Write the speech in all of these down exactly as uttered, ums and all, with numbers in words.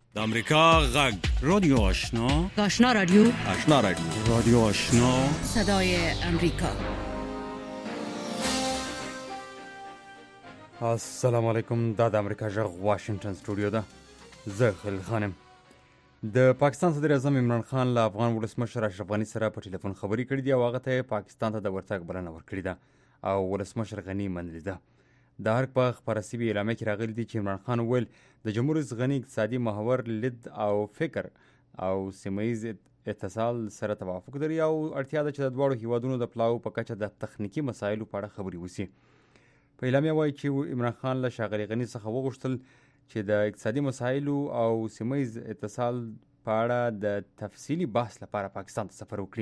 د امریکا غږ رادیو آشنا آشنا رادیو آشنا رادیو رادیو آشنا صدای امریکا. السلام علیکم. دا د امریکا غږ واشنگټن سټوډیو ده. زه خلیل خانم. د پاکستان صدر اعظم عمران خان له افغان ولسمشر اشرف غني سره په ټلیفون خبرې کړې دي او هغه ته پاکستان ته د ورتګ بلنه ورکړې ده او ولسمشر غني منلې ده. د هر په خبره سوي اعلامیه کې راغلي دي چې عمران خان وویل د جمهور رئیس غني اقتصادي محور لید او فکر او سیمه ییز اتصال سره توافق لري او اړتیا ده چې د دواړو هیوادونو د پلاو په کچه د تخنیکي مسایلو په اړه خبرې وشي. په اعلامیه وایي چې عمران خان له ښاغلي غني څخه وغوښتل چې د اقتصادي مسایلو او سیمه ییز اتصال په اړه د تفصیلي بحث لپاره پاکستان ته سفر وکړي.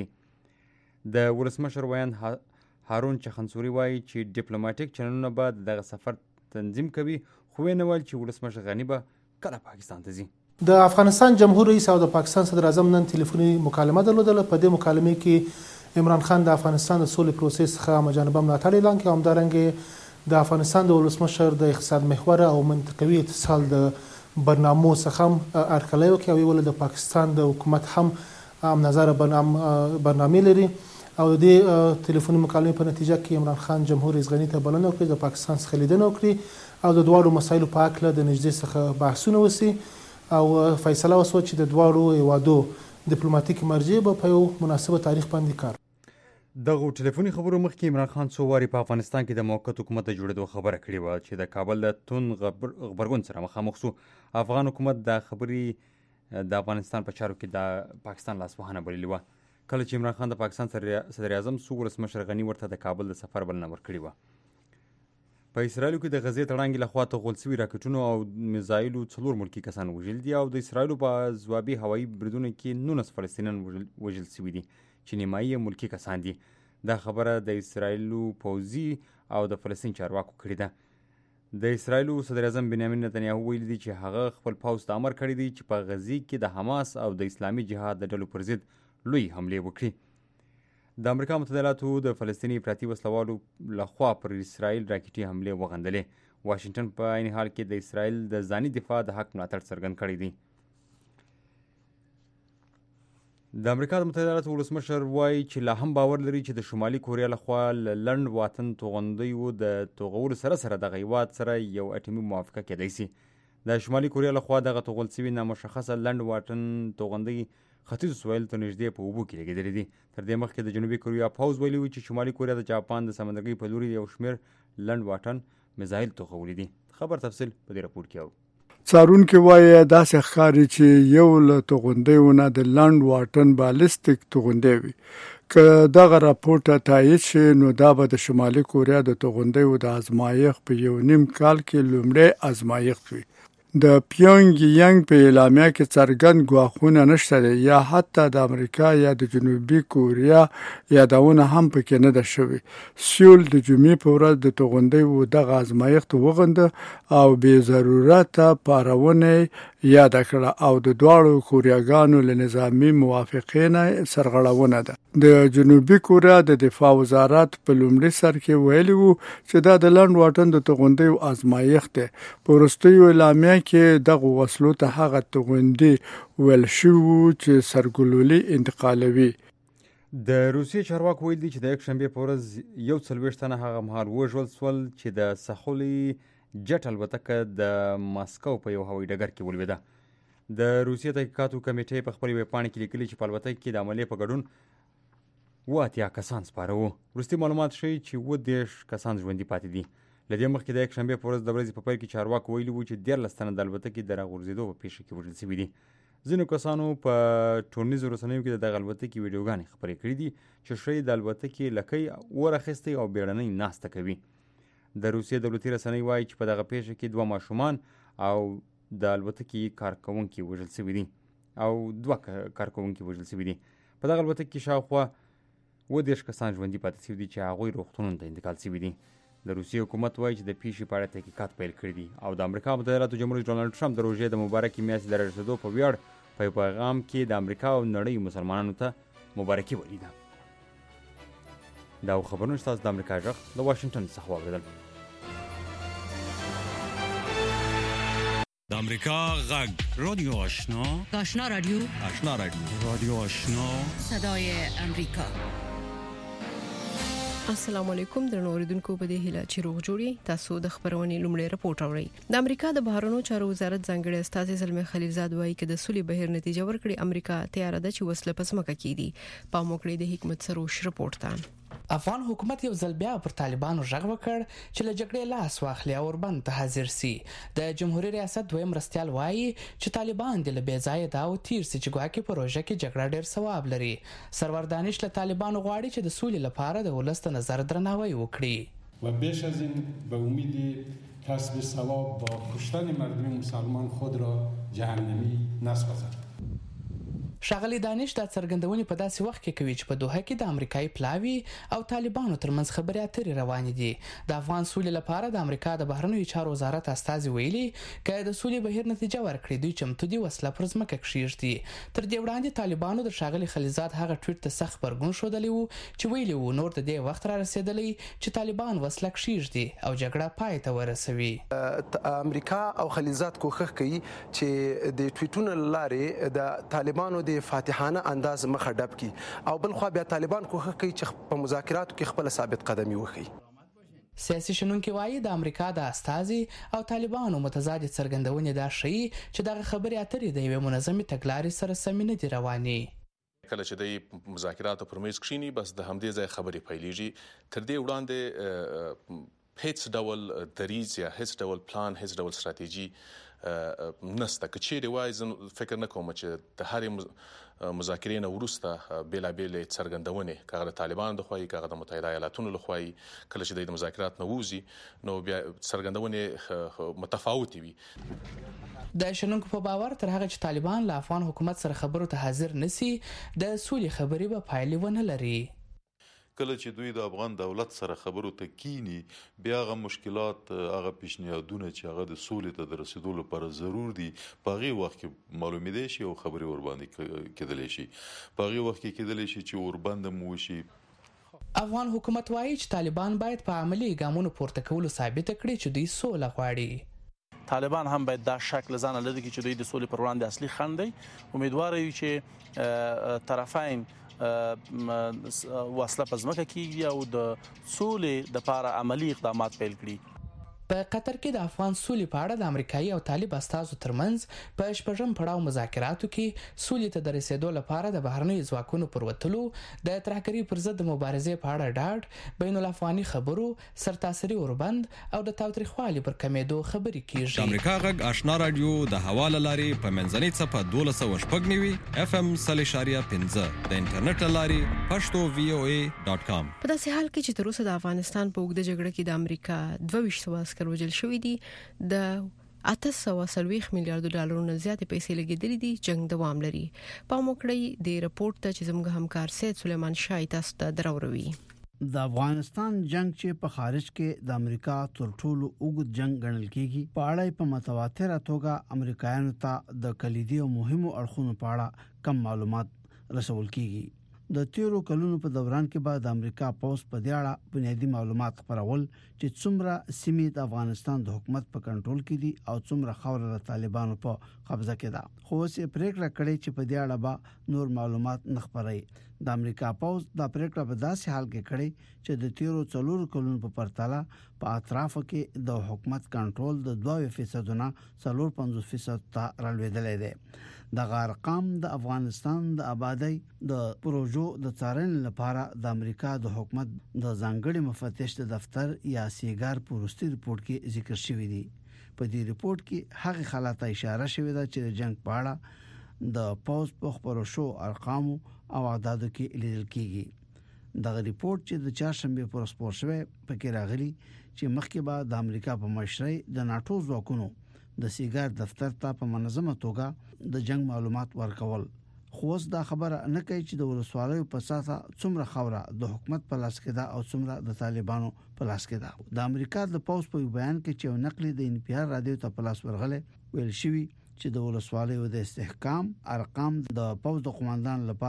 د ولسمشر ویاند هارون چخنسوري وایي چې ډیپلوماټیک چینلونه به دغه سفر تنظیم کوي، خو ویې نه ویل چې ولسمشر غني به کله پاکستان ته ځي. د افغانستان جمهور رئیس او د پاکستان صدر اعظم نن تلیفوني مکالمه درلودله. په دې مکالمې کې عمران خان د افغانستان د سولې پروسس څخه همجانبه ملاتړ اعلان کړ او همدارنګه د افغانستان د ولسمشر د اقتصاد محور او منطقوي اتصال د برنامو څخه هم هرکلی وکړي او ویل د پاکستان د حکومت هم هم نظر برنامې لري او د دې تلیفوني مکالمې په نتیجه کې عمران خان جمهور رئیس غني ته بلنه وکړي د پاکستان څخه لیدنه وکړي او د دواړو مسایلو په هکله د نږدې څخه بحثونه وشي او فیصله وشوه چې د دواړو هیوادو ډیپلوماټیک مرجع به په یو مناسبه تاریخ باندې کار. دغه ټلیفوني خبرو مخکې عمران خان څو وارې په افغانستان کې د موقت حکومت د جوړېدو خبره کړې وه چې د کابل د توند غبرګون سره مخامخ شو. افغان حکومت دا خبرې د افغانستان په چارو کې د پاکستان لاسوهنه بللې وه. کله چې عمران خان د پاکستان صدر اعظم سو، ولسمشر غني ورته د کابل د سفر بلنه ورکړې وه. په اسرائیلو کې د غزې تړانګې لخوا تغول سوي راکټونو او میزایلو څلور ملکي کسان وژل دي او د اسرائیلو په ځوابي هوایي بریدونو کې نولس فلسطینیان وژل سوي دي چې نیمایي ملکي کسان دي. دا خبره د اسرائیلو پوځي او د فلسطین چارواکو کړې ده. د اسرائیلو صدر اعظم بنیامین نتنیاهو ویلي دي چې هغه خپل پوځ ته امر کړی دی چې په غزې کې د حماس او د اسلامي جهاد د ډلو پر ضد لوی حملې وکړي. د امریکا متحده ایالاتو د فلسطیني افراطي وسلوالو لخوا پر اسرائیل راکټي حملې وغندلې. واشنګټن په عین حال کې د اسرائیل د ځاني دفاع د حق ملاتړ څرګند کړی دی. د امریکا د متحده ایالاتو ولسمشر وایي چې لا هم باور لري چې د شمالي کوریا لخوا له لنډ واټن توغندیو د توغولو سره سره دغه هیواد سره یو اټومي موافقه کېدای شي. د شمالي کوریا لخوا دغه توغول سوي نامشخصه لنډ واټن توغندۍ ختیځو سویل ته نږدې په اوبو کې لګېدلې دي. تر دې مخکې د جنوبي کوریا پوځ ویلي و چې شمالي کوریا د جاپان د سمندرګۍ په لوري یو شمېر لنډ واټن میزایل توغولي دي. خبر تفصیل په دې راپور کې اورو. څارونکي وایي داسې ښکاري چې یو له توغندیو نه د لنډ واټن بالستیک توغندی وي. که دغه راپور ته تایید شي نو دا به د شمالي کوریا د توغندیو د ازمایښت په یو نیم کال کې لومړی ازمایښت وي. د پیونګ یانګ په اعلامیه کې څرګند ګواښونه نشته دی یا حتی د امریکا یا د جنوبي کوریا یادونه هم پکې نه ده شوې. سیول د جمعې په ورځ د توغندیو دغه ازمایښت وغنده او بې ضرورته پارونه یاده کړه او د دواړو کوریاګانو له نظامي موافقې نه سرغړونه ده. د جنوبي کوریا د دفاع وزارت په لومړي سر کې ویلي وو چې دا د لنډ واټن د توغندیو ازمایښت دی. په وروستیو اعلامیه کې دغه وسلو ته هغه توغندي ویل شوي چې سرګلولي انتقالوي. د روسیې چارواکو ویل دي چې د یکشنبې په ورځ یو څلوېښت تنه هغه مهال وژل شول چې د سخولي جټ الوتکه د ماسکو په یو هوایي ډګر کې ولوېده. د روسیې تحقیقاتو کمیټې په خپل ویبپاڼې کې لیکلي چې په الوتکه کې د عملیې په ګډون اووه اتیا کسان سپاره وو. وروستي معلومات ښیي چې اووه دېرش کسان ژوندي پاتې دي. له دې مخکې د یکشنبې په ورځ د ورځې په پیل کې چارواکو ویلي وو چې دیارلس تنه د الوتکې د راغورځېدو په پیښه کې وژل شوي دي. ځینو کسانو په ټولنیزو رسنیو کې د دغه الوتکې ویډیوګانې خپرې کړي دي چې ښیي د الوتکې لکۍ اور اخیستی او بیړنۍ ناسته کوي. د روسیې دولتي رسنۍ وایي چې په دغه پیښه کې دوه ماشومان او د الوتکې کارکوونکي وژل شوي دي او دوه کارکوونکي وژل شوي دي. په دغه الوتکې کې شاوخوا اووه دېرش کسان ژوندي پاتې شوي دي چې هغوی روغتونونو ته انتقال شوي دي. د روسیې حکومت وایي چې د پیښې په اړه تحقیقات پیل کړي دي او د امریکا متحده ایالاتو جمهور رئیس ډونالډ ټرمپ د روژې د مبارکې میاشتې د رارسېدو په ویاړ په یو پیغام کې د امریکا او نړۍ مسلمانانو ته مبارکي ویلې ده. دا خبرونه ستاسو د امریکا غږ د واشنګټن څخه واورېدل. د امریکا غږ رادیو آشنا آشنا رادیو آشنا رادیو رادیو آشنا صدای امریکا. السلام علیکم درنو اوریدونکو، په دې هیله چې روغ جوړی. تاسو د خبرونې لومړی رپورټ اورئ. د امریکا د بهرنیو چارو وزارت ځانګړي استاذ زلمي خلیلزاد وایي چې د سولې بهیر نتیجه ورکړي امریکا تیار ده چې وسله پسمکه کیږي. په موکړې د حکمت سروش رپورټ ته افغان حکومت یو ځل بیا پر طالبانو ژغ وکړ چې له جګړې لاس واخلي او وربند ته حاضر سي. د جمهوریت ریاست دویم مرستیال وایي چې طالبان د لبې ځای دا او تیر سي چې ګواکې پروژه کې جګړه ډېر ثواب لري. سرور دانش له طالبانو غواړي چې د سولې لپاره د ولست نظر درناوی وکړي و بیش از این به امید کسب ثواب با کشتن مردم مسلمان خود را جهنمی نسازد. ښاغلي دانش دا څرګندونې په داسې وخت کې کوي چې په دوحه کې د امریکایي پلاوي او طالبانو ترمنځ خبرې اترې روانې دي. د افغان سولې لپاره د امریکا د بهرنیو چارو وزارت استازي ویلي که د سولې بهیر نتیجه ورکړي دوی چمتو دي وسله پر ځمکه کښېږدي. تر دې وړاندې طالبانو د ښاغلي خلیلزاد هغه ټویټ ته سخت غبرګون ښودلی و چې ویلي و نور د دې وخت را رسېدلی چې طالبان وسله کښېږدي او جګړه پای ته ورسوي. امریکا او خلیلزاد کوښښ کوي چې د ټویټونو له لارې د طالبانو د فاتحانه انداز مخه ډب کی او بل خو بیا طالبان کوښښ کوي چې په مذاکراتو کې خپل ثابت قدمي وکړي. سیاسي شنونکي وایي د امریکا د استازي او طالبانو متضاد څرګندونې دا ښيي چې دغه خبرې اترې د یوې منظمې تګلارې سره سمې نه دي روانې. کله چې د مذاکراتو پر میز کښینی بس د همدې ځای خبرې پیلېږي. تر دې وړاندې هیڅ ډول دریځ یا هیڅ ډول پلان هیڅ ډول ستراتیژي نسته. که چیرې وای زه فکر نه کوم چې د هرې مذاکرې نه وروسته بېلابېلې څرګندونې که هغه د طالبانو د خوا که هغه د متحده ایالاتونو له خوا کله چې دوی د مذاکرات نه ووځي نو بیا څرګندونې متفاوتې وي. د شنونکو په باور تر هغه چې طالبان له افغان حکومت سره خبرو ته حاضر نسی د سولې خبرې به پایلې ونه لري. کله چې دوی د افغان دولت سره خبرو ته کینی بیا هغه مشکلات هغه پیشنهادونه چې هغه د سولې ته د رسیدو لپاره ضرور دي په هغې وخت کې معلومېدای شي او خبرې ورباندې کېدلی شي. په هغې وخت کې کېدلی شي چې وربند هم وشي. افغان حکومت وایي چې طالبان باید په عملي ګامونو پورته کولو ثابته کړي چې دوی سوله غواړي. طالبان هم باید دا شک له ځانه لري چې دوی د سولې پر وړاندې اصلي خنډ دی. امیدوار یو چې طرفین وسله په ځمکه کېږي او د سولې دپاره عملي اقدامات پیل کړي. په قطر کې د افغان سولې په اړه د امریکایي او طالب استازو ترمنځ په شپږم پړاو مذاکراتو کې سولې ته د رسیدو لپاره د بهرنیو ځواکونو پر وتلو د ترهګرۍ پر ضد د مبارزې په اړه ډاډ بین الافغاني خبرو سرتاسري اوربند او د تاوتریخوالي پر کمېدو خبرې کیږي. د امریکا غږ آشنا رادیو د حواله لارې په منځنۍ څپه دولس سوه شپږ نوي اف ام سل اشاریه پنځه د انټرنیټ لارې پښتو وی او ای ډاټ کام. په داسې حال کې چې تر اوسه د افغانستان په اوږده جګړه کې د امریکا دوه ویشت سوه وژل شوی دي، د اته سوه څلوېښت میلیارډ ډالرو نه زیاتې پیسې لګېدلې دي. جنگ دوام لري. په موکړی د رپورت ته چې زموږ همکار سید سلیمان شاه تاسو ته دراوروي. د افغانستان جنگ چې په خارج کې د امریکا تر ټولو اوږد جنگ ګڼل کېږي په اړه په متواتره توګه امریکایانو ته د کلیدي او مهمو اړخونو په اړه کم معلومات رسول کېږي. د تیرو کلونو په دوران کې به د امریکا پوز په دې اړه بنیادی معلومات خپرول چې څومره سیمې د افغانستان د حکومت په کنټرول کې دي او څومره خاوره د طالبانو په قبضه کې ده. خو اوس یې پریکړه کړې چې په دې اړه به نور معلومات نه خپروي. د امریکا پوز دا پریکړه په داسې حال کې کړې چې د تیرو څلورو کلونو په پرتله په اطرافو کې د حکومت کنټرول د دوه فیصد نه څلور پنځوس فیصد ته رالوېدلی دی. د ارقام د افغانستان د آبادی د پروژو د څارنې لپاره د امریکا د حکومت د ځانګړي مفتش د دفتر یا سیګار په وروستي رپورت کې ذکر شوی دی. په دې رپورت کې هغه حالات اشاره شوې ده چې د جنگ په اړه د پوز په خبرو شو ارقام او اعدادو کې لیدل کېږي. دغه رپورت چې د چهارشنبه پر سپور شوی پکې راغلی چې مخکې به د امریکا په مشرۍ د ناتو ځواکونو د سیګار دفتر ته په منظمه توګه د جنگ معلومات ورکول. خو اوس دا خبره نه کوي چې د ولسوالیو په ساته څومره خوره د حکومت په لاس کې ده او څومره د طالبانو په لاس کې ده. د امریکا د پوز په بیان کې چې نقل د ان پی آر رادیو ته په لاس ورغله ویل شوی چې د ولسوالیو د استحکام ارقام د پوز د قوماندان لپاره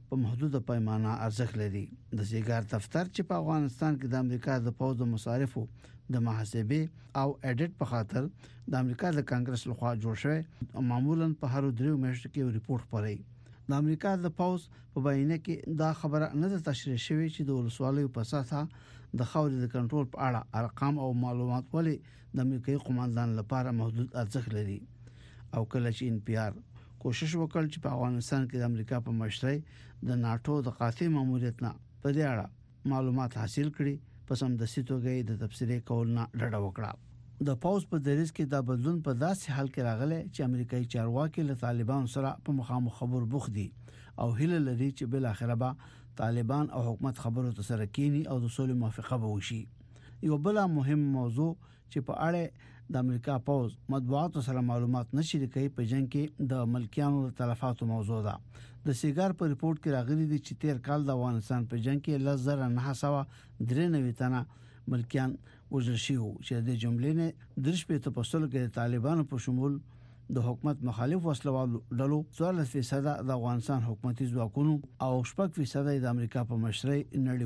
په محدوده پیمانه ارزښت لري. د سیګار دفتر چې په افغانستان کې د امریکا د پوځ د مصارفو د محاسبې او اډیټ په خاطر د امریکا د کانګرس لخوا جوړ شوی معمولا په هر دریو میاشتو کې ریپورت خوري. د امریکا د پوځ په بیانیه کې دا خبره نه ده تشریح شوې چې د ولسوالیو په ساحه د خاورې د کنټرول په اړه ارقام او معلومات ولې د امریکایي قوماندان لپاره محدود ارزښت لري. او کله چې ان پی آر کوشش وکړ چې په افغانستان کې د امریکا په مشرۍ د ناتو د قاطع ماموریت نه په دې اړه معلومات حاصل کړي په سمدستي توګه د تفسیرې کول نه ډډه وکړه. د پوز په دریځ کې دا بدلون په داسې حال کې راغلی چې امریکایي چارواکي له طالبان سره په مخامخ خبر بوخت دي او هیله لري چې بل اخره به طالبان او حکومت خبرو ته سره کینی او د سولې موافقه به وشي. یو بل مهم موضوع چې په اړه د امریکا پوز مطبوعات سره معلومات نشي کوي په جنگ کې د ملکیانو د تلفاتو موضوع ده. د سیګار په ریپورت کې راغلي دي چې تیر کال د افغانستان په جنگ کې لزر نه سوا درې نوي تنه ملکیان وژل شوي چې د جملې نه درش په تپسل کې طالبانو په شمول د حکومت مخالف وسلوالو ډلو څوارلس فیصد د افغانستان حکومتي ځواکونو او شپږ فیصد د امریکا په مشرۍ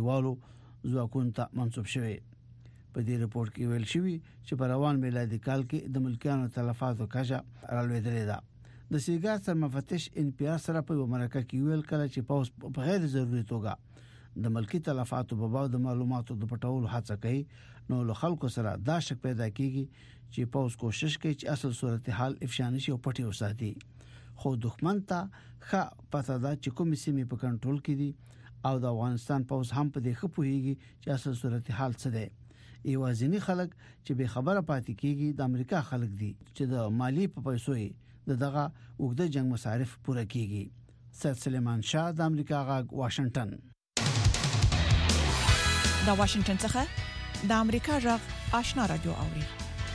نړیوالو ځواکونو ته منسوب شوي. په دې ریپورت کې ویل شوی چې په روان میلادي کال کې د ملکیانو تلفاتو کچه رالوېدلې ده. د سیګار سرمفتش ان پی آر سره په مرکه کې ویل کله چې پوز په غیر ضروري توګه د ملکی تلفاتو په باب د معلوماتو د پټولو هڅه کوي نو له خلکو سره دا شک پیدا کیږي چې پوز کوشش کوي چې اصل صورتحال افشا نشي او پټي وساتي. خو دښمن ته ښه پته ده چې کوم سیمې په کنټرول کې دي او د افغانستان پوز هم په دې ښه پوهیږي چې اصل صورتحال څه دی. ایوازینی خلک چې به خبره پاتې کیږي د امریکا خلک دي چې د مالی په پیسو د دغه وګړه جنگ مصارف پوره کیږي. سید سلیمان شاه د امریکا غاګ واشنگټن. د واشنگټن څخه د امریکا غاګ آشنا رادیو اوري.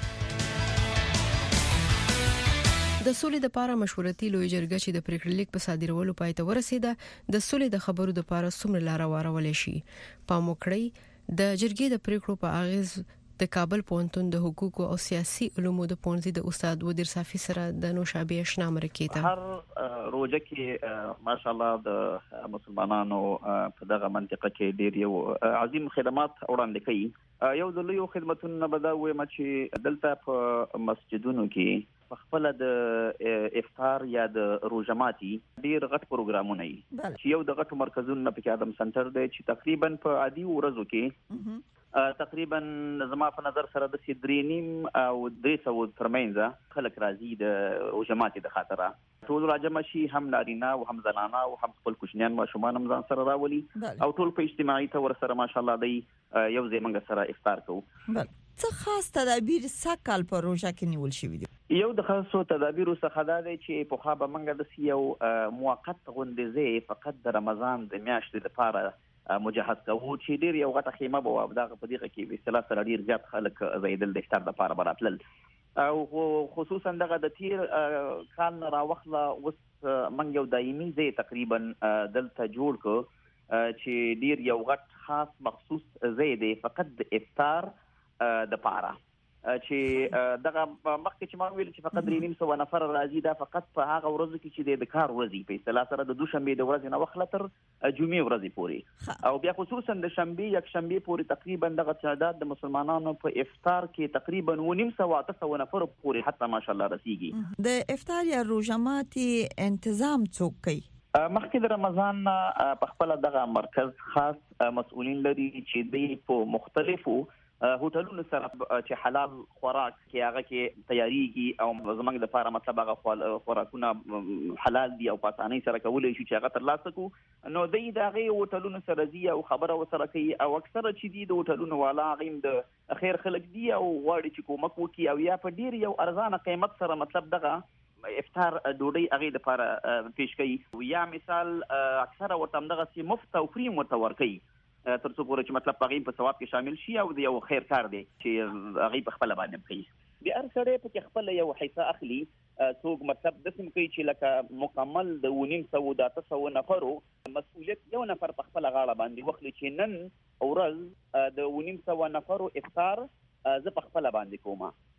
د سولې د لپاره مشورتي لوی جرګه چې د پریکړې لیک په صادرولو پای ته ورسیده د سولې د خبرو د لپاره څومره لار وارول شي. پام وکړئ د جرګې د پریکړو په اغیز د کابل پوهنتون د حقوقو او سیاسي علومو د پونځي د استاد ودیر صافي سره د نوشابه آشنا مرکې ته هر روزه کې ماشاءالله د مسلمانانو په دغه منطقه کې ډیر یو عظیم خدمات وړاندې کوي. یو د لوی خدماتونو بدا وې ما چې دلته په مسجدونو کې په خپل د افطار یا د روزماتي ډیر غټ پروګرامونه دي چې یو د غټو مرکزونو په کې ادم سنټر دی چې تقریبا په عادي ورځو کې تقریبا زما په نظر سره د سیدرینیم او درې سو ترمنځ خلک راځي د روزماتي د خاطره ټول راجم شي هم نارینه او هم زنانه او هم خپل کوچنیان ماشومان هم ځان سره راولي او ټول په اجتماعي تور سره ماشاءالله دی یو ځای موږ سره افطار کوو. څه خاص تدابیر سکهال په روزه کې نیول شوی دي؟ یو د خاصو تدابیر څخه دا دی چې په خو به موږ د یو موقت غونډې فقط د رمضان د میاشتې لپاره مجهز کوو چې ډیر یو غټه خیمه به و دغه په دغه کې به اصطلاح سره ډیر زیات خلک زیدل د افطار لپاره براتل او خصوصا دغه د تیر کال راوخله اوس موږ یو دایمي ځای تقریبا دلته جوړ کو چې ډیر یو غټ خاص مخصوص ځای دی فقط د افطار د پاره چې دغه مخکې چې ما ویل چې فقط درې نیم سو نفر راځي دا فقط په هغه ورځو کې چې د کار ورځي په اصطلاح سره د دوشنبه د ورځې نه وخت تر جمعې ورځې پورې او بیا خصوصا د شنبه یک شنبه پورې تقریبا دغه تعداد د مسلمانانو په افطار کې تقریبا و نیم سو اته سو نفر پورې حتی ماشاءالله رسیږي. د افطار یا روزماتي تنظیم څوک کوي؟ مخکې د رمضان په خپل دغه مرکز خاص مسؤلین لري چې د په مختلفو هوټلونو سره چې حلال خوراک کې هغه کې تیاریږي او زمونږ د لپاره مطلب هغه خوراکونه حلال دي او په اسانۍ سره کولای شي چې هغه ترلاسه کو نو د دغه هوټلونو سره دي او خبره وسره کوي او اکثره چې دي د هوټلونو والا غیم د خیر خلک دي او غواړي چې کومک وکړي او یا په ډیر یو ارزانه قیمت سره مطلب دغه افطار ډوډۍ هغه د لپاره پیش کوي یا مثال اکثره ورته دغه سي مفت او فری متور کوي تر څو پورې چې مطلب پغیم په ثواب کې شامل شي او د یو خیر کار دی چې هغه په خپل باندې کوي د هر سړی په خپل یو حصہ اخلي څوک مطلب د سم کوي چې لکه مکمل د ونیم سو د تاسو نفرو مسؤلیت یو نفر په خپل غاړه باندې وخت چې نن ورځ د ونیم سو نفرو افطار زه په خپل باندې کوم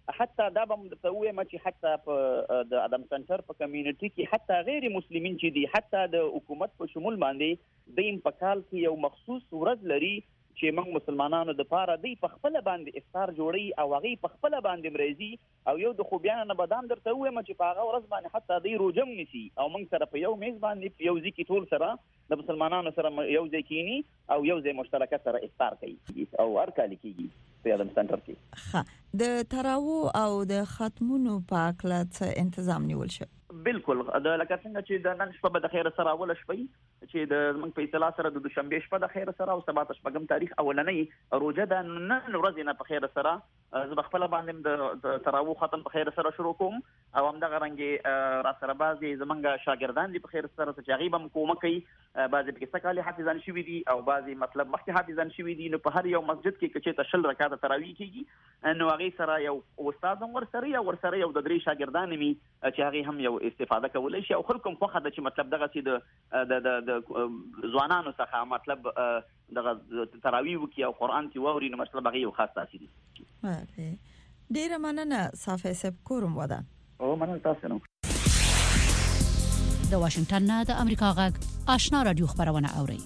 حتی دا به درته ووایم چې حتی په د ادم سنټر په کمیونټي کې حتی غیر مسلمین چې دي حتی د حکومت په شمول باندې دوی په کال کې یو مخصوص ورځ لري چې موږ مسلمانانو د پاره دوی په خپل باندې افطار جوړي او هغه په خپل باندې مرزي او یو د خوبیان نه بدام درته وایم چې په هغه ورځ باندې حتی دوی روزم نسی او موږ سره په یو میز باندې یو ځکه ټول سره د مسلمانانو سره یو ځای کینی او یو ځای مشترکه سره افطار کوي او هر کال کیږي په ادم سنټر کې. ښه د تراویح او د ختمونو په اړه څه تنظیم نیول شو؟ بالکل د لکه څنګه چې د نن شپه به د خیر سره اول شپه چې د موږ په اصطلاح سره د دوشنبه شپه د خیر سره او سبا شپږم تاریخ اولنۍ روزه د نن ورځ نه په خیر سره زه خپل باندې د تراویح ختم په خیر سره شروع کوم او هم دغه رنګ را سره بعضي زمونږ شاګردان دي په خیر سره چې هغه به کومه کوي بعضي په سکالي حافظان شوي دي او بعضي مطلب مخکې حافظان شوي دي نو په هر یو مسجد کې چې تشل رکعات تراویح کیږي نو هغه سره یو استاد هم ور سره یو ور سره یو د درې شاګردان می چې هغه هم یو استفاده کولای شي او خلکو په خاطر چې مطلب دغه چې د د د ځوانانو څخه مطلب دغه تراویح وکي او قران کې ووري نو مطلب هغه یو خاص تاثیر دي. ډیره مننه صافی صاحب کوم ودان. او مننه تاسو نو. د واشنگټن نه د امریکا غږ آشنا رادیو خبرونه اوري.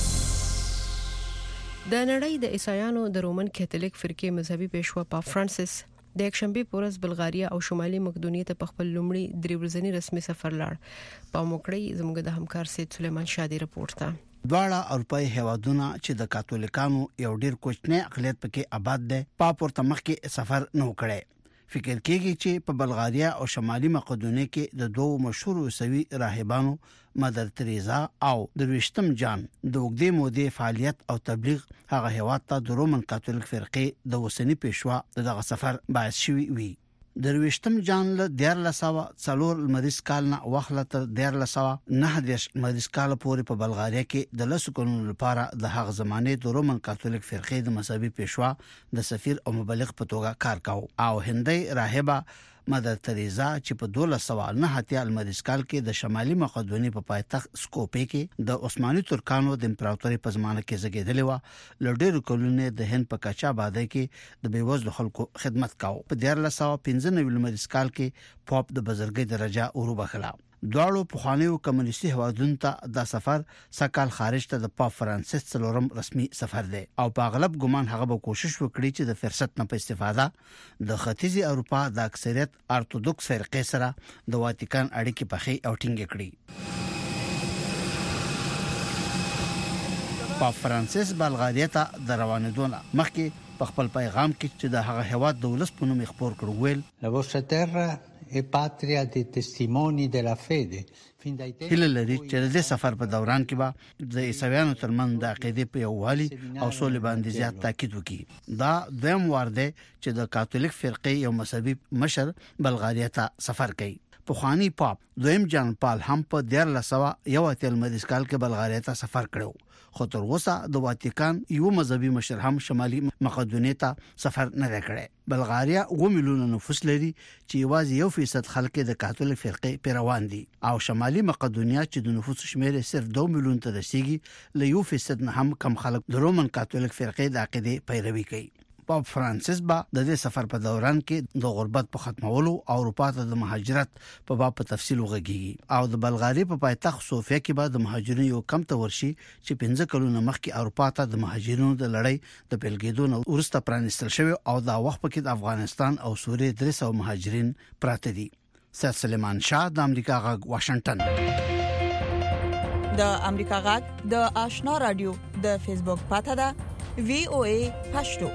د نړۍ د عیسایانو د رومن کاتولیک فرقې مذهبي پیشوا پاپ فرانسیس د یکشنبه پورز بلغاریا او شمالي مقدونیې ته په خپل لومړي درې ورځنی رسمي سفر لاړ. په موکړی زموږ د همکار سید سلیمان شادي رپورټ ته. دواړه اروپאי هیوادونه چې د کاتولیکانو یو ډیر کوچنی اقلیت پکې آباد دي پاپ ورته مخکې سفر نه وکړي. فکر کېږي چې په بلغاریا او شمالي مقدونیې کې د دوه مشهور عیسوي راهبانو مدر تریزا او درویشتم جان د وګړي مودې فعالیت او تبلیغ هغه هیواد ته د رومن کاتولیک فرقې د وسنی پیشوا دغه سفر باعث شوی وي. درویشتم جان له ډیر لساوه څلور مریض کال نه وخت تر ډیر لساوه نه دیش مریض کال پورې په بلغاریا کې د لسو کلونو لپاره د هغه زمانه د رومن کاتولیک فرقې د مذهبي پیشوا د سفیر او مبلغ په توګه کار کاوه او هندي راهبه مدر تریزا چې په دولس سوه نه اتیا المریض کال کې د شمالي مقدونیې په پایتخت سکوپې کې د عثماني ترکانو د امپراتوري په زمانه کې زګیدلې و لډیر کلونه د هند په کچا باندې کې د بیوزلو خلکو خدمت کاوه. په دیارلس سوه پنځه نوي المریض کال کې پاپ د بزرګۍ درجه وروبخلا. دواړو پخوانیو کمونیستي هوادونو ته د سفر سکهال خارج ته د پاپ فرانسیس څلورم رسمي سفر دی او په اغلب ګمان هغه به کوشش وکړي چې د فرصت نه په استفاده د ختیځي اروپا د اکثریت ارتودوکس فرقې سره د واتیکان اړیکې پخې او ټینګې کړي. پاپ فرانسیس بلغاریا ته د روانېدو مخکې په خپل پیغام کې چې د هغه هواد د ولس په نوم خبر کړ ویل La vostra terra e patria di testimoni della fede. هله لري چې د سفر په دوران کې به د عیسویانو ترمن د عقیدې په یووالي او سولې باندې زیات تاکید وکړي. دا دویم وار دی چې د کاتولیک فرقې یو مذهبي مشر بلغاریا ته سفر کوي. پخوانی پاپ دویم جان پال هم په دیارلس سوه یو اتیا المریض کال کې بلغاریا ته سفر کړو خو تر اوسه د واتیکان یو مذهبي مشر هم شمالي مقدونیې ته سفر نه کړی. بلغاریا اوه میلیونه نفوس لري چې یوازې یو فیصد خلک د کاتولیک فرقې پیروان دي او شمالي مقدونیه چې د نفوس شمیر صرف دوه میلیون ته رسیدي له یو فیصد نه هم کم خلک د رومن کاتولیک فرقې د عقیدې پیروي کوي. پاپ فرانسیس با د دې سفر په دوران کې د غربت په ختمولو او اروپا ته د مهاجرت په باب په تفصیل وغږیږي او د بلغاري په پایتخت سوفیا کې به د مهاجرینو یو کم ته ورشي چې پنځه کلونه مخکې اروپا ته د مهاجرینو د لړۍ د پیلګېدو نه وروسته پرانیستل شوی او دا وخت پکې د افغانستان او سوریې درې سوه مهاجرین پراته دي. سید سلیمان شاه د امریکا غږ واشنگټن. د امریکا غږ د آشنا رادیو د فیسبوک پاته ده وی او ای پښتو.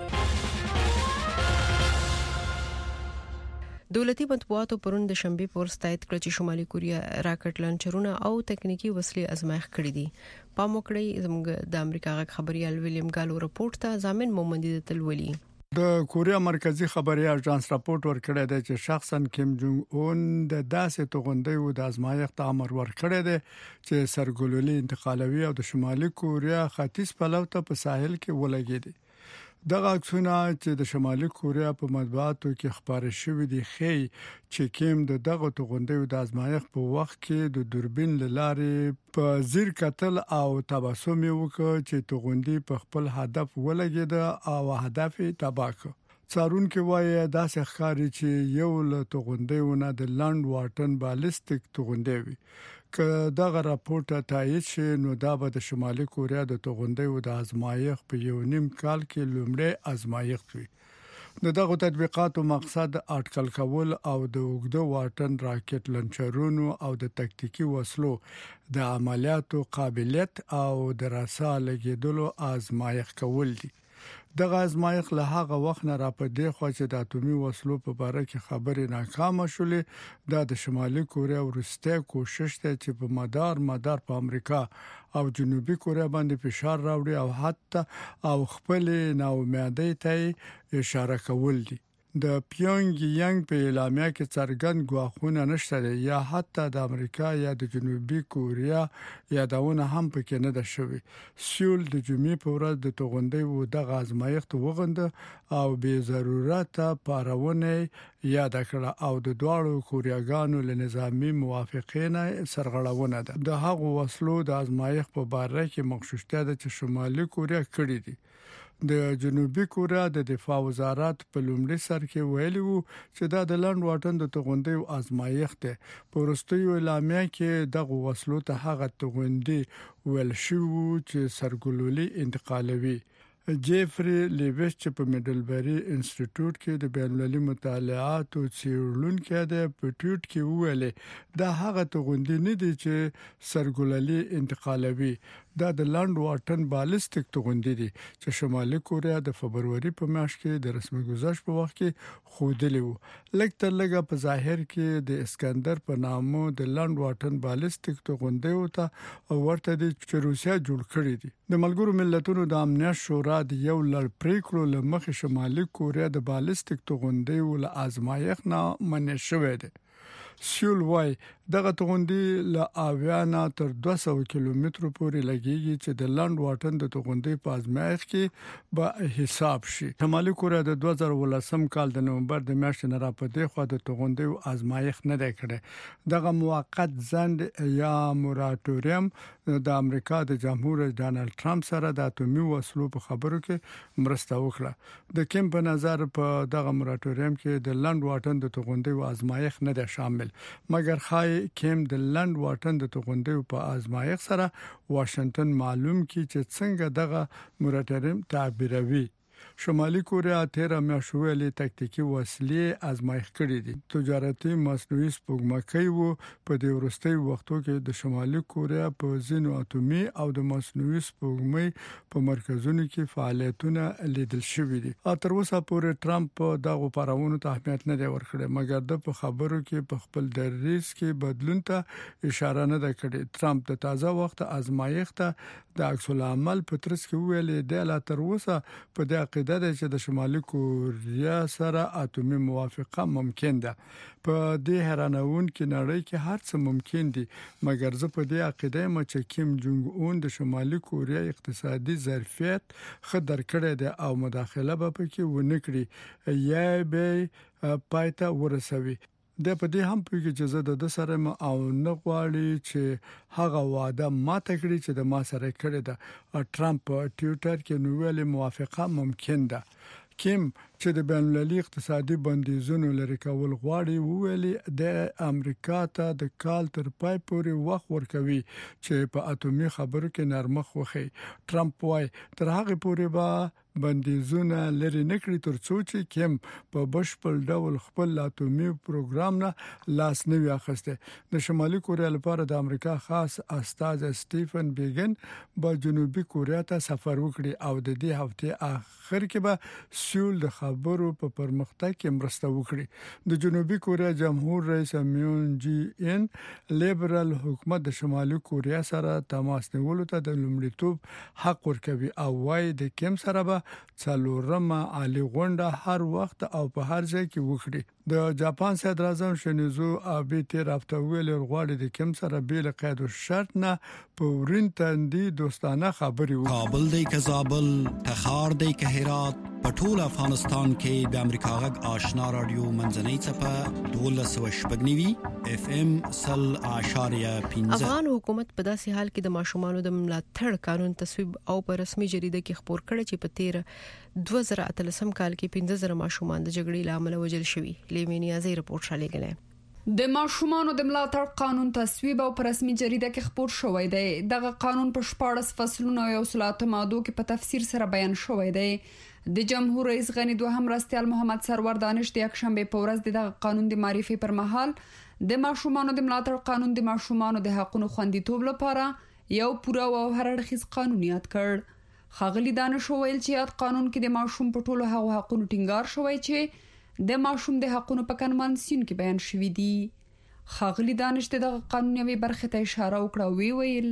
دولتي مطبوعاتو پرون د شنبه پر ستایت کړ چې شمالي کوریا راکټ لانچرونه او تکنیکی وسلې ازمایښت کړې دي. په موکړی زموږ د امریکا غږ خبريال ویلیام ګالو رپورټ ته ضامن محمدي تلولي. د کوریا مرکزی خبري اژانس راپورټ ورکړی دی چې شخصا کیم جونګ اون د داسې توغندې د ازمایښت امر ورکړی دی چې سرګلولي انتقالوي او د شمالي کوریا ختیځ پلو ته په ساحل کې ولګیدي. دغه عکسونه چې د شمالي کوریا په مطبوعاتو کې خبري شوې دي خي چې کیم د دغه توغندې د ازمایښت په وخت کې د دوربین لارې په زیر قتل او تبسم وکړ چې توغندې په خپل هدف ولګید او هدف تباہ کړ. څارونکو وایي دا ښکاري چې یو له توغندیونه د لاند واټن بالستیک توغندی وي که دغه راپورټ تایید شي نو دا به د شمالي کوریا د توغندیو د ازمایښت په یو نیم کال کې لومړی ازمایښت وي د دغه تطبیقاتو مقصد اټکل کول او د اوږده واټن راکټ لنچرونو او د تکتیکی وسلو د عملیاتو قابلیت او د رسا لګیدلو آزمایښت کول دي دغه آزمایښت له هغه وخت نه را پدې خو چې د اتومي وسلو په اړه کې خبرې ناکامه شولې دا د شمالي کوریا ورسته کوشش ته چې په مدار مدار په امریکا او جنوبي کوریا باندې فشار راوړي او حتی او خپل ناامیدۍ ته اشاره کول دي د پیونګ یانګ په اعلامیه کې څرګند ګواښونه نشته یا حتی د امریکا یا د جنوبي کوریا یادونه هم پکې نه ده شوې سیول د جمعې په ورځ د توغندي و د غازمایښت وغنده او به ضرورت پارونه یاد کړه او د دواړو کوریاګانو له نظامی موافقینه سرغړونه ده د هغو وسلو د ازمایښت په اړه کې مخشوشته ده چې شمالي کوریا کړې دي د جنوبي کوریا د دفاع وزارت په لومړي سر کې ویلي وو چې دا د لاند واټن د توغندي آزمایښت ده په وروستیو اعلامیه کې د وسلو ته هغه توغندي ویل شو چې سرګلولي انتقالوي جیفری لیویس چې په میډلبری انسټیټیوټ کې د بین المللي مطالعات او څېړونکو د پټیوټ کې ویلي دا هغه توغندي نه دي چې سرګلولي انتقالوي دا د لاند واټن بالستیک توغندي دي چې شمالي کوریا د فبرवरी په میاشت کې د رسمي گزارش په وخت کې خودلی وو لکه تر لګه په ظاهر کې د اسکندر په نامو د لاند واټن بالستیک توغندي وته او ورته د روسیا جوړ کړی دي د ملګرو ملتونو د امنیت شورا د یو لړ پریکړو لمخې شمالي کوریا د بالستیک توغندي ول آزمایښت نه منې شوې ده سیول وای دغه توغندي له اویانا تر دوه سوه کیلومترو پورې لګيږي چې د لاند واټن د توغندي په آزمایښت کې به حساب شي شمالي کوریا د دوه زره ولسم کال د نومبر د میاشتې نه راپدې خو د توغندي آزمایښت نه دی کړی دغه موقت ځند یا موراتوریم د امریکا د جمهور رئیس ډانلډ ټرمپ سره د اتومي وسلو په خبرو کې مرسته وکړه د کیم په نظر په دغه موراتوریم کې د لاند واټن د توغندي آزمایښت نه دی شامل مګر خای کیم د لاند واټن د توغندي په آزمایښت سره واشنگټن معلوم کی چې څنګه دغه موراتوریم تعبیروي شمالي کوریا تیر میاشتې تکتیکی وسلې آزمایښت کړې دي تجارتي مصنوعي سپوږمکۍ وو په دې ورستي وختو کې د شمالي کوریا په زینو اتومي او د مصنوعي سپوږمۍ په مرکزونو کې فعالیتونه لیدل شوې دي تر اوسه پورې ټرمپ دغه پرونو ته اهمیت نه دی ورکړی مګر د په خبرو کې په خپل دریس کې بدلون ته اشاره نه ده کړې ټرمپ د تازه وخت آزمایښت د عکس العمل په ترڅ کې ویلي دی لا تر اوسه په دې عقیده ده چې د شمالي کوریا سره اتومي موافقه ممکن ده په دې حیرانون کې نړۍ کې هر څه ممکن دي مګر زه په دې عقیده یم چې کیم جونګ اون د شمالي کوریا اقتصادي ظرفیت خدر کړی دی او مداخله به پکې ونه کړي یا به پایته ورسوي د په دې هم په کې چې د سره او نه غواړي چې هغه وعده ماته کړی چې د ما سره کړی ده ټرمپ په ټوئیټر کې نو ویلي موافقه ممکن ده کیم چې د بین المللي اقتصادي بندیزونو لري کول غواړي ویلي د امریکا ته د کال تر پای پورې وخت ورکوي چې په اتومي خبرو کې نرمخ وخی ټرمپ وايي تر هغه پورې به بندیزونه لري نکړي ترڅو چې کیم په بشپړ ډول خپل اتومي پروګرام نه لاس نه واخسته د شمالي کوریا لپاره د امریکا خاص استاد سټیفن بیګن په جنوبي کوریا ته سفر وکړي او د دې هفته اخر کې به سیول د خبرو په پرمختګ کې مرسته وکړي د جنوبي کوریا جمهور رئیس میون جی ان لیبرال حکومت د شمالي کوریا سره تماس نیولو ته د لومړیتوب حق ورکوي او وايي د کیم سره به څلورمه عالی غونډه هر وخت او په هر ځای کې وکړي د جاپان صدر اعظم شینزو آبه تیر هفته ویل غواړي د کیم سره بیل قید او شرط نه په ورین تندي دوستانه خبري وکړي کابل دی که زابل تخار دی که هرات په ټول افغانستان کې د امریکا غږ آشنا رادیو منځنۍ چپه دولس و شپږ اف ام سل اشاریه پنځه افغان حکومت په داسې حال کې د ماشومانو د ملاتړ قانون تصویب او په رسمي جریده کې خبر کړی چې په تیر دوه زره اتلسم کال کې پنځه زره ماشومان د جګړې لامل وژل شوي. لیمینیا زی رپورټ را لګلې. د ماشومانو د ملاتړ قانون تصویب او په رسمي جریده کې خپور شوی دی. دغه قانون په شپاړس فصلونو او سلات ماده کې په تفسیر سره بیان شوی دی. د جمهور رئیس غنی دوهم مرستیال محمد سرور دانش د یکشنبه په ورځ دغه قانون د معرفي پر مهال د ماشومانو د ملاتړ قانون د ماشومانو د حقوقو خوندیتوب لپاره یو پوره او هر اړخیز قانون یاد کړ. ښاغلي دانش وویل چې یاد قانون کې د ماشوم په ټولو هغو حقوقو ټینګار شوی چې د ماشوم د حقوقو په کنوانسیون کې بیان شوی دي. ښاغلي دانش دغه قانون یوې برخې ته اشاره وکړه، وی ویل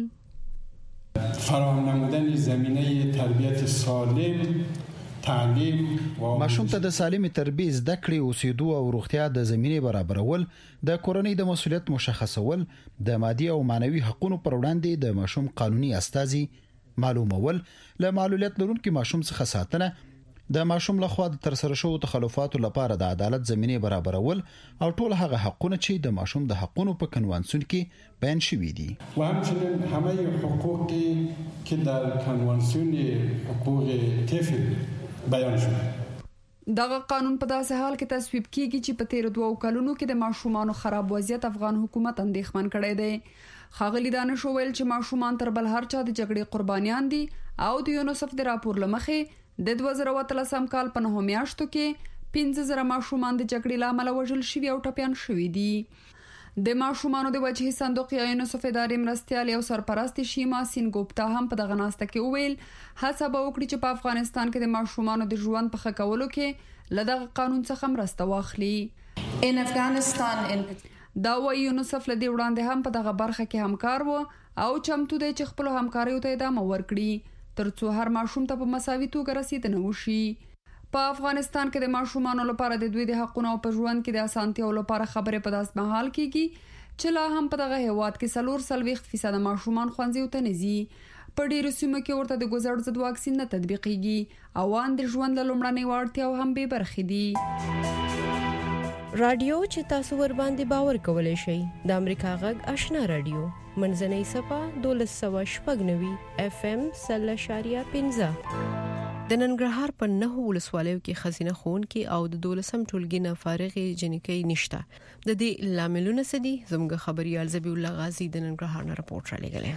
فراهم نمودن زمینه تربیت سالم، تعلیم و ماشوم ته د سالم تربیه زده کړې، اوسېدو او روغتیا د زمینه برابرول، د کورنۍ د مسولیت مشخصول، د مادي او معنوي حقوقو پر وړاندې د ماشوم قانوني استازي معلومول، له معلولیت لرونکو ماشوم څخه ساتنه، د ماشوم لخوا د ترسره شوو تخلفاتو لپاره د عدالت زمینه برابرول او ټول هغه حقوقونه چې د ماشوم د حقوقو په کنوانسیون کې بیان شوي دي. و همچنین همه حقوقی که در کنوانسیون حقوق طفل بیان شده. دغه قانون په داسې حال کې تصویب کیږي چې په تیر دوه کلونو کې د ماشومانو خراب وضعیت افغان حکومت اندېښمن کړی دی. ښاغلي دانش وویل چې ماشومان تر بل هر چا د جګړې قربانیان دي او د یونیسف د راپور لمخې د دوه زره اتلسم کال په نهمه میاشتو کې پنځه زره ماشومان د جګړې لامل وژل شوي او ټپیان شوي دي. د ماشومانو د وجهي صندوق یا یونیسف ادارې مرستیال او سرپرست شیما سینګوپتا هم په دغه ناسته کې وویل هڅه به وکړي چې په افغانستان کې د ماشومانو د ژوند په ښه کولو کې له دغه قانون څخه مرسته واخلي. ان افغانستان دا وایي یونیسف له دې وړاندې هم په دغه برخه کې همکار و او چمتو دی چې خپل همکاریو ته ادامه ورکړي ترڅو هر ماشوم ته په مساوي توګه رسیدنه وشي. په افغانستان کې د ماشومانو لپاره د دوی د حقوقو او په ژوند کې د اسانتیاو لپاره خبرې په داس مهال کېږي چې لا هم په دغه هیواد کې څلور څلوېښت فیصد ماشومان ښوونځیو ته نه ځي. په ډېرو سیمو کې ورته د ګوزړ ضد واکسین نه تطبیقېږي او ان د ژوند له لومړنۍ وړتیاو هم بې برخې دي. رادیو چې تاسو ور باندې باور کولای شئ د امریکا غږ آشنا رادیو منځنۍ صفه دولس سوه شپږ نوي اف ام سل اشاریه پنځه د ننګرهار په نهو ولسوالیو کې خزینه ښوونکي او د دولسم ټولګي نه فارغې جنکۍ نشته. د دې لاملونه څه دي؟ زموږ خبريال ذبیح الله غازی د ننګرهار نه رپورټ را لېږلی.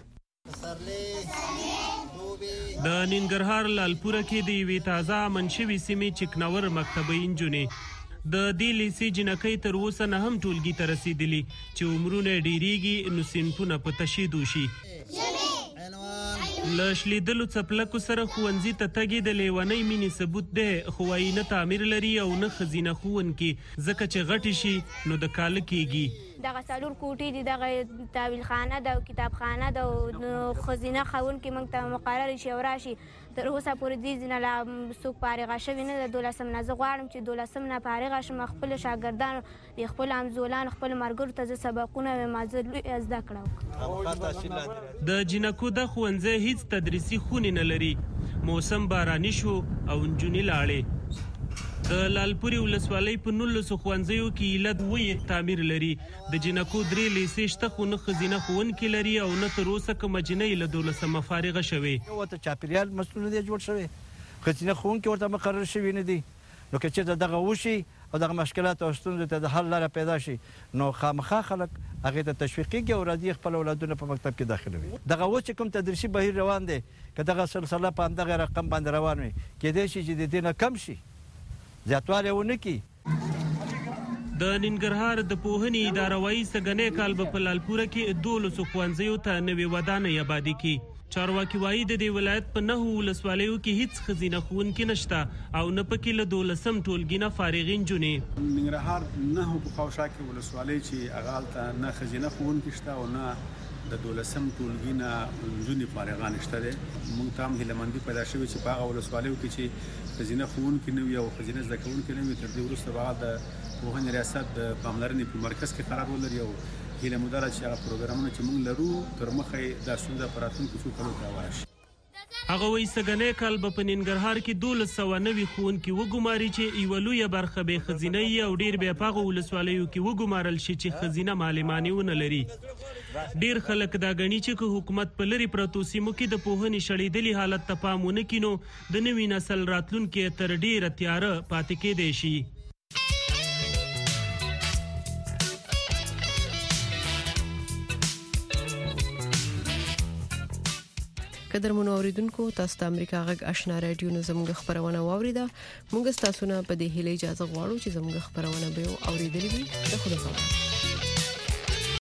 د ننګرهار لالپوره کې د یوې تازه منشوي سیمې چکنور مکتبه انجونې د دې لیسې جنکۍ تر اوسه نه هم ټولګي ته رسېدلي چې عمرونه ډېرېږي نو صنفونه په تشدید وشي. له شلیدلو څپلکو سره ښوونځي ته تګ د لیونۍ مینې ثبوت دی، خو وایي نه تعمیر لري او نه ښځینه ښوونکي، ځکه چې غټې شي نو د کاله کېږي. دغه څلور کوټې دي، دغه تاویل خانه ده او کتابخانه ده او ښځینه ښوونکي موږ ته مقرر شي او راشي. تر اوسه پورې دې ځینه لا څوک فارغه شوي نه ده. دولسم نه زه غواړم چې دولسم نه فارغه شم، خپلو شاګردانو د خپلو همزولانو خپلو ملګرو ته زه سبقونه وایم، زه لوی زده کړه. د جنکو د ښوونځي هیڅ تدریسي خونې نه لري. موسم باراني شو او نجونې لاړې. د لالپورې ولسوالۍ په نولسو ښوونځیو کې ایله اووه تعمیر لري. د جنکو درې لیسې شته خو نه ښځینه ښوونکي لري او نه تر اوسه کومه جنۍ له دولسمه فارغه شوې. ورته چاپېریال مسؤل نه دی جوړ شوی، ښځینه ښوونکي ورته مقرر شوي نه دي. نو که چېرته دغه وشي او دغه مشکلات او ستونزو ته د حل لاره پیدا شي نو خامخا خلک هغې ته تشویقېږي او راځي خپل اولادونه په مکتب کې داخلوي. دغه اوس چې کوم تدریسي بهیر روان دی که دغه سلسله په همدغه رقم باندې روان وي کېدای شي چې د دې نه کم شي، زیاتوالی ونه کړي. د ننګرهار د پوهنې اداره وایي سږنی کال به په لالپوره کې دولسو ښوونځیو ته نوې ودانۍ ابادي کړي. چارواکي وایي د دې ولایت په نهو ولسوالیو کې هیڅ ښځینه ښوونکي نشته او نه پکې له دولسم ټولګي نه فارغې نجونې. ننګرهار نهو په خواوشا کې ولسوالۍ چې هغه هلته نه ښځینه ښوونکي شته او نه د دولسم ټولګي نه نجونې فارغان شته دی. موږ ته هم هیلهمندي پیدا شوې چې په هغه ولسوالیو کې چې ښځینه ښوونکي نه وي او ښځینه زده کوونکي نه وي، تر دې وروسته به د پوهنې ریاست د پاملرنې په مرکز کې قرار ولري او هیله مو ده چې هغه پروګرامونه چې موږ لرو تر مخه یې دا ستونزه په راتلونکو څو کلو کې هواره شي. هغه وایي سږنی کال به په ننګرهار کې دولس سوه نوي ښوونکي وګماري چې یوه لویه برخه به یې ښځینه وي او ډېر به یې په هغو ولسوالیو کې وګمارل شي چې ښځینه معلمانې ونه لري. ډیر خلک دا غني چې حکومت په لری پروتو سیمو کې د پوهنې شړېدلې حالت ته پام ونه کینو د نوي نسل راتلونکي تر ډیره تیاره پاتې کېدی شي. قدر مونږ اوریدونکو تاسو د امریکا غږ آشنا رادیو زموږ خبرونه واوریده. موږ تاسو نه په دې هیله اجازه غواړو چې زموږ خبرونه به اوریدلې وي. خدا حافظ.